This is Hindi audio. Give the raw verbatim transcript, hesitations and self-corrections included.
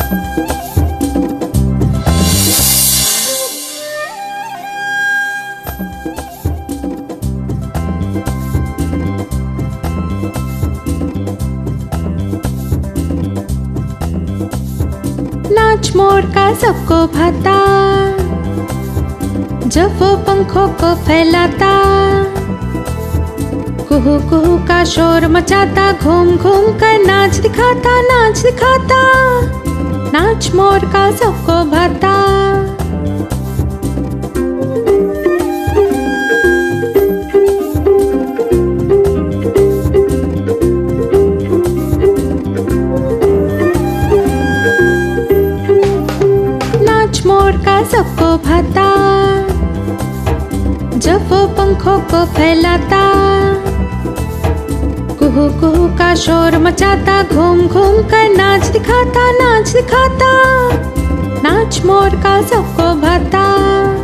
नाच मोर का सबको भाता, जब वो पंखों को फैलाता, कुहू कुहू का शोर मचाता, घूम घूम कर नाच दिखाता, नाच दिखाता। नाच मोर का सबको भाता। नाच मोर का सबको भाता, जब वो पंखों को फैलाता, कुहू कुहू का शोर मचाता, घूम घूम कर नाच दिखाता, नाच दिखाता। नाच मोर का सबको भाता।